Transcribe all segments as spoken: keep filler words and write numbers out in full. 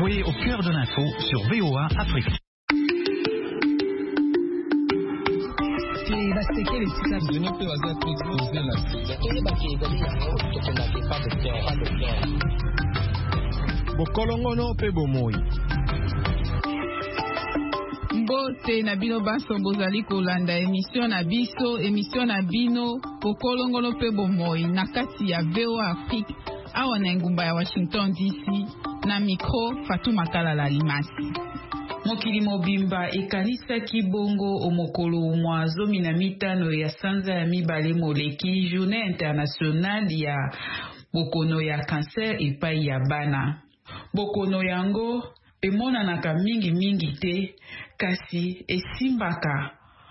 Soyez au cœur de l'info sur V O A Afrique. Bokolongono pe bomoi. Mbote na bino baso bozali kolanda émission na biso émission na bino bokolongono pe bomoi na kati ya V O A Afrique awa na ngumba ya Washington D C na micro Fatou Makala Limasi. Mokili mobimba ekanisaki bongo omokolo mwa zomi na mitano ya sanza ya mibale moleki Journée internationale ya bokono ya cancer epai ya bana. Bokono yango emonanaka mingi mingi te kasi esimbaka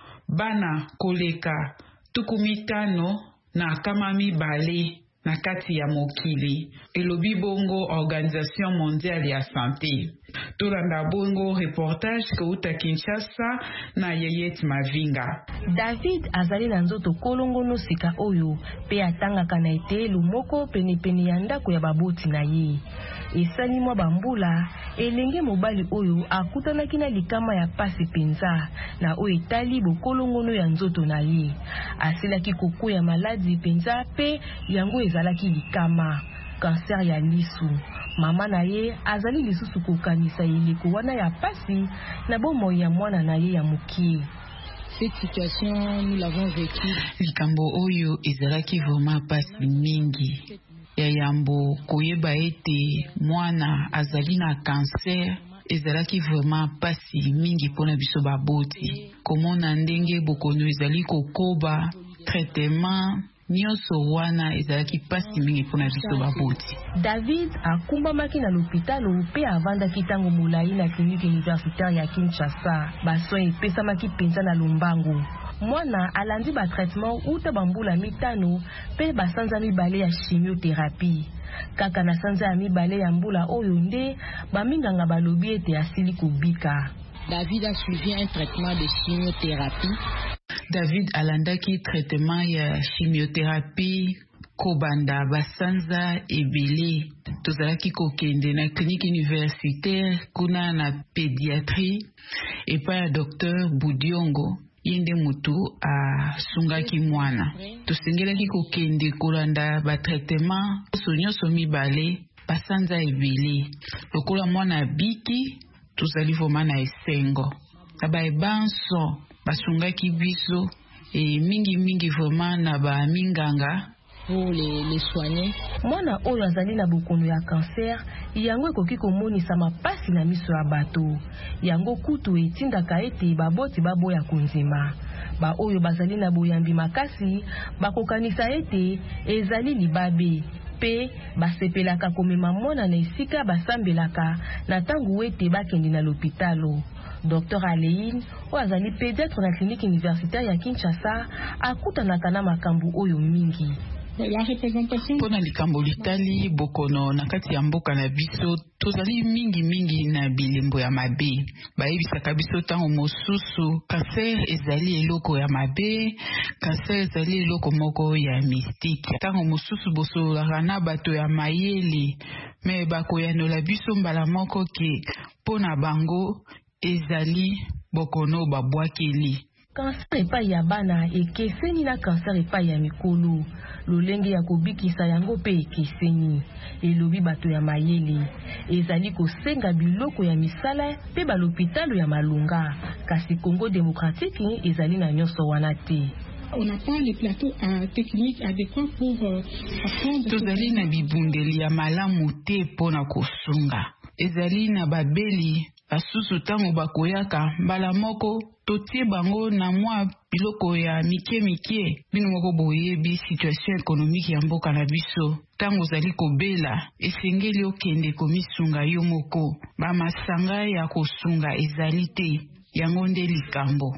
bana koleka tuku mitano na kama mibale na kati ya mokili. Elobi bongo Organisation Mondiale ya Santé. Tolanda bongo reportage kouta Kinshasa na Yeyet Mavinga. David azali na nzoto kolongono sika oyo pe atangaka na etelu moko penepene ya ndako ya baboti na ye. Esali mwa bambula elenge mobali oyo akutanaki na likama ya pasi penza na oyo etali bokolongono ya nzoto na ye. Asilaki koko ya maladi penza pe yango ezalaki likama cancer ya lisu. Mama na ye azali lisusu kokanisa eleko wana ya pasi na bomo ya mwana na ye ya mukie. Cette situation nous l'avons vécue. Likambo oyo ezalaki vraiment pasi mingi. Ya yambo koyeba ete mwana azali na cancer ezalaki vraiment pasi mingi pona biso baboti. Komona ndenge bokono ezali kokoba traitement nyonso wana ezalaki pasi mingi pona biso baboti. David akumbamaki na l'hôpital pe avandaki tango molai na clinique universitaire ya Kinshasa. Basoin epesamaki penza na lombango. Mwana alandi ba traitement uta bambula mitano pe basanza mibale ya chimiothérapie. Kaka na sanza ya mibale ya mbula oyo nde baminganga balobi ete asili kobika. David a suivi un traitement de chimiothérapie. David alandaki traitement ya chimiothérapie kobanda basanza ebele. Tozalaki kokende na clinique universitaire kuna na pédiatrie epa ya docteur Budiongo yende mutu a sungaki mwana. Tosengelaki kokende kolanda ba traitement sonyoso mibale basanza ebele. Lokola mwana biki tozali voma na esengo. Aba ebanso basungaki biso e mingi mingi vraiment na ba minganga pour les, les soigner. Mwana oyo azali na bokono ya cancer yango ekoki komonisa mapasi na miso ya bato. Yango kutu etindaka ete baboti baboya konzema. Ba oyo bazali na boyambi makasi bakokanisa ete ezali libabe pe basepelaka komema mwana na esika basambelaka na tangu ete bakende na l'hôpitalo. Docteur Aleine, oazali pédiatre na clinique universitaire ya Kinshasa, akutanaka na makambu oyo mingi. La représentation pona likambo litali bokono na kati ya mboka na biso tozali mingi mingi na bilembo ya mabe. Bayebisaka biso tango mosusu cancer ezali eloko ya mabe, cancer ezali eloko moko ya mystique. Tango mosusu bosolaka na bato ya mayele me bakoyanola biso mbala moko ke pona bango ezali bokono babwakeli. Cancer epai ya bana ekeseni na cancer epai ya mikolo. Lolenge ya kobikisa yango pe ekeseni. Elobi bato ya mayele. Ezali kosenga biloko ya misala pe ba l'hôpital ya Malunga. Kasi Congo démocratique ezali na nyonso wana te. On n'a pas les plateaux euh, techniques adéquats pour euh, apprendre. Tozali na bibundeli ya malamu te pona kosunga. Ezali na babeli basusu tango bakoyaka mbala moko totie bango na mwa biloko ya mike mike. Bino moko boyebi situation économique ya mboka na biso. Tango zali kobela esengeli okende komisunga yo moko. Ba masanga ya kosunga ezali te. Yango nde likambo.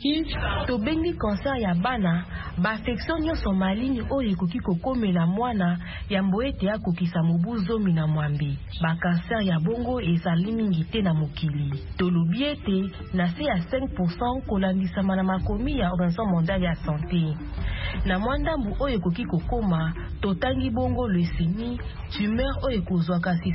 Tobengi cancer ya bana ba affection nyonso malini oyo ekoki kokomela mwana ya mboete akokisa mobu zomi na mwambe. Ba cancer ya bongo ezali mingi te na mokili. Tolobi ete na se ya cinq pour cent kolandisama na makomi ya Organisation Mondiale ya Santé. Na mwandambu oyo ekoki kokoma totangi bongo leucémie, tumeur oyo ekozwaka